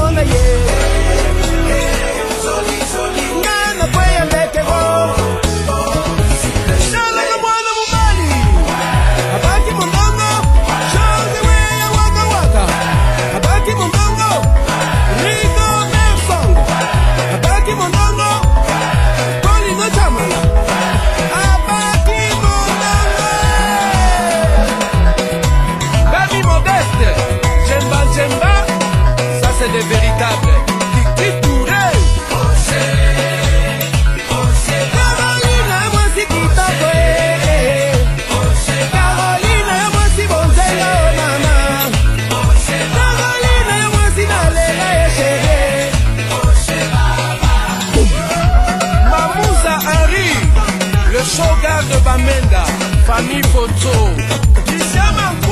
na ye ngana kwaya ndeke go shala na mwana mumali abaki mondongo shozi weya waka waka abaki mondongo Rico Nelson abaki mondongo Koli no chamala abaki mondongo Baby Modeste Jemba Jemba ça c'est des véritables Kiki Touré Carolina moi si kitoko Carolina moi si bonzenga mama Carolina moi si nalela chérie Mamouza Henry le shogun de Bamenda famille Poto Kisama